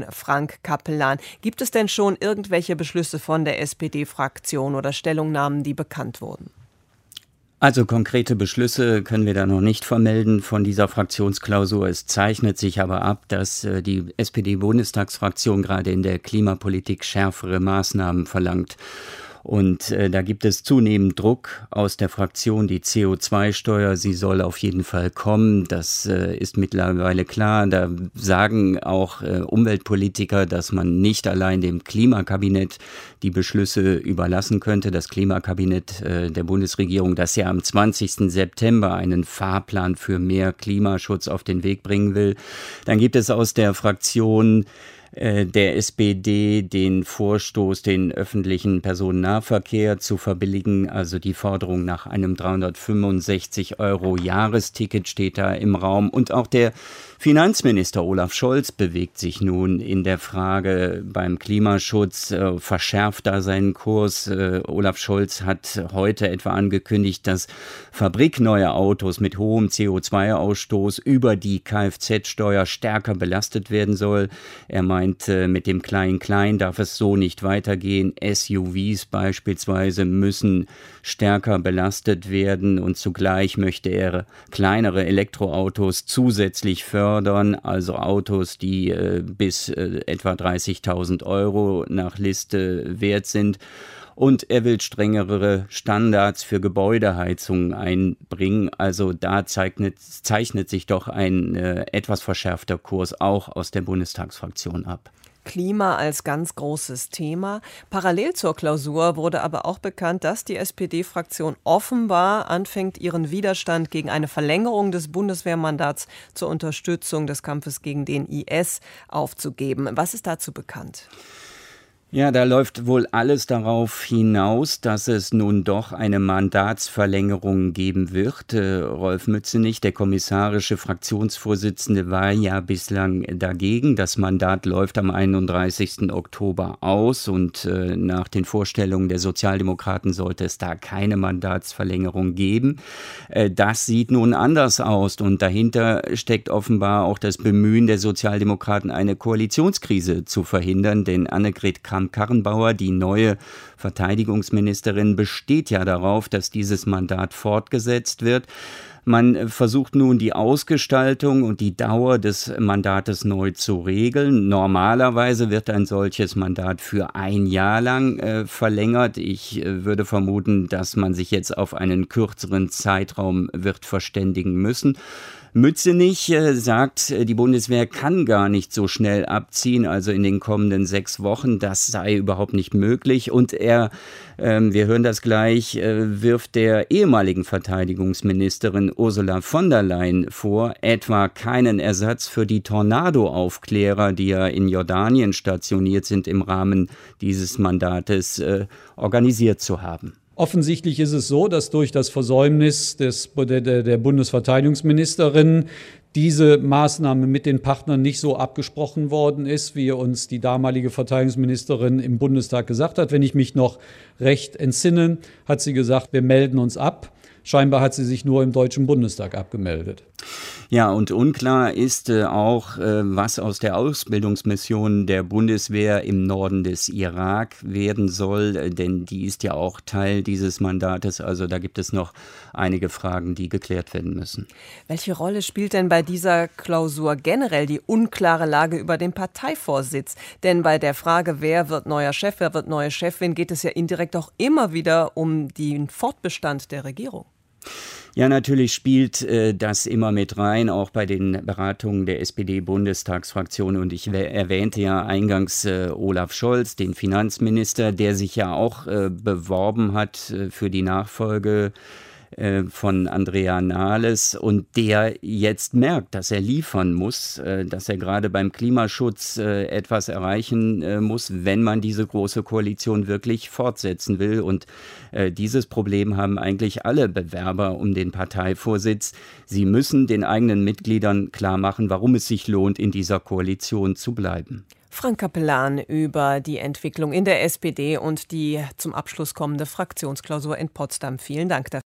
Frank Capellan. Gibt es denn schon irgendwelche Beschlüsse von der SPD-Fraktion oder Stellungnahmen, die bekannt wurden? Also konkrete Beschlüsse können wir da noch nicht vermelden von dieser Fraktionsklausur. Es zeichnet sich aber ab, dass die SPD-Bundestagsfraktion gerade in der Klimapolitik schärfere Maßnahmen verlangt. Und da gibt es zunehmend Druck aus der Fraktion. Die CO2-Steuer, sie soll auf jeden Fall kommen. Das ist mittlerweile klar. Da sagen auch Umweltpolitiker, dass man nicht allein dem Klimakabinett die Beschlüsse überlassen könnte. Das Klimakabinett der Bundesregierung, das ja am 20. September einen Fahrplan für mehr Klimaschutz auf den Weg bringen will. Dann gibt es aus der Fraktion der SPD den Vorstoß, den öffentlichen Personennahverkehr zu verbilligen. Also die Forderung nach einem 365 € Jahresticket steht da im Raum. Und auch der Finanzminister Olaf Scholz bewegt sich nun in der Frage beim Klimaschutz, verschärft da seinen Kurs. Olaf Scholz hat heute etwa angekündigt, dass fabrikneue Autos mit hohem CO2-Ausstoß über die Kfz-Steuer stärker belastet werden soll. Er meint, mit dem Klein-Klein darf es so nicht weitergehen. SUVs beispielsweise müssen stärker belastet werden und zugleich möchte er kleinere Elektroautos zusätzlich fördern, also Autos, die bis etwa 30.000 € nach Liste wert sind. Und er will strengere Standards für Gebäudeheizungen einbringen. Also da zeichnet sich doch ein etwas verschärfter Kurs auch aus der Bundestagsfraktion ab. Klima als ganz großes Thema. Parallel zur Klausur wurde aber auch bekannt, dass die SPD-Fraktion offenbar anfängt, ihren Widerstand gegen eine Verlängerung des Bundeswehrmandats zur Unterstützung des Kampfes gegen den IS aufzugeben. Was ist dazu bekannt? Ja, da läuft wohl alles darauf hinaus, dass es nun doch eine Mandatsverlängerung geben wird. Rolf Mützenich, der kommissarische Fraktionsvorsitzende, war ja bislang dagegen. Das Mandat läuft am 31. Oktober aus und nach den Vorstellungen der Sozialdemokraten sollte es da keine Mandatsverlängerung geben. Das sieht nun anders aus und dahinter steckt offenbar auch das Bemühen der Sozialdemokraten, eine Koalitionskrise zu verhindern, denn Annegret Kramp-Karrenbauer, die neue Verteidigungsministerin, besteht ja darauf, dass dieses Mandat fortgesetzt wird. Man versucht nun die Ausgestaltung und die Dauer des Mandates neu zu regeln. Normalerweise wird ein solches Mandat für ein Jahr lang verlängert. Ich würde vermuten, dass man sich jetzt auf einen kürzeren Zeitraum wird verständigen müssen. Mützenich sagt, die Bundeswehr kann gar nicht so schnell abziehen, also in den kommenden 6 Wochen. Das sei überhaupt nicht möglich. Und er, wir hören das gleich, wirft der ehemaligen Verteidigungsministerin Ursula von der Leyen vor, etwa keinen Ersatz für die Tornado-Aufklärer, die ja in Jordanien stationiert sind, im Rahmen dieses Mandates organisiert zu haben. Offensichtlich ist es so, dass durch das Versäumnis der Bundesverteidigungsministerin diese Maßnahme mit den Partnern nicht so abgesprochen worden ist, wie uns die damalige Verteidigungsministerin im Bundestag gesagt hat. Wenn ich mich noch recht entsinne, hat sie gesagt, wir melden uns ab. Scheinbar hat sie sich nur im Deutschen Bundestag abgemeldet. Ja, und unklar ist auch, was aus der Ausbildungsmission der Bundeswehr im Norden des Irak werden soll, denn die ist ja auch Teil dieses Mandates. Also da gibt es noch einige Fragen, die geklärt werden müssen. Welche Rolle spielt denn bei dieser Klausur generell die unklare Lage über den Parteivorsitz? Denn bei der Frage, wer wird neuer Chef, wer wird neue Chefin, geht es ja indirekt auch immer wieder um den Fortbestand der Regierung. Ja, natürlich spielt das immer mit rein, auch bei den Beratungen der SPD-Bundestagsfraktion. Und ich erwähnte ja eingangs Olaf Scholz, den Finanzminister, der sich ja auch beworben hat für die Nachfolge von Andrea Nahles und der jetzt merkt, dass er liefern muss, dass er gerade beim Klimaschutz etwas erreichen muss, wenn man diese große Koalition wirklich fortsetzen will. Und dieses Problem haben eigentlich alle Bewerber um den Parteivorsitz. Sie müssen den eigenen Mitgliedern klar machen, warum es sich lohnt, in dieser Koalition zu bleiben. Frank Capellan über die Entwicklung in der SPD und die zum Abschluss kommende Fraktionsklausur in Potsdam. Vielen Dank dafür.